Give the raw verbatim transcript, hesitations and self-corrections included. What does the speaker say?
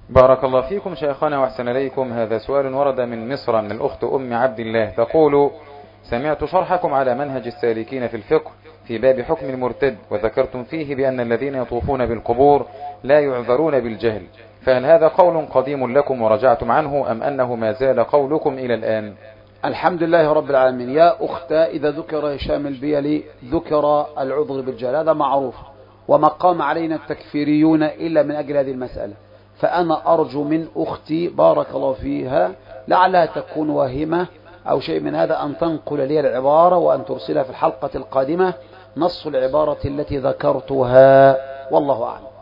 بارك الله فيكم شيخنا وأحسن إليكم. هذا سؤال ورد من مصر من الأخت أم عبد الله، تقول: سمعت شرحكم على منهج السالكين في الفقه في باب حكم المرتد، وذكرتم فيه بأن الذين يطوفون بالقبور لا يعذرون بالجهل، فهل هذا قول قديم لكم ورجعتم عنه، أم أنه ما زال قولكم إلى الآن؟ الحمد لله رب العالمين. يا أختا، إذا ذكر هشام البيلي ذكر العذر بالجهل، هذا معروف، وما قام علينا التكفيريون إلا من أجل هذه المسألة. فأنا أرجو من أختي بارك الله فيها لعلها تكون واهمة أو شيء من هذا أن تنقل لي العبارة وأن ترسلها في الحلقة القادمة نص العبارة التي ذكرتها، والله أعلم.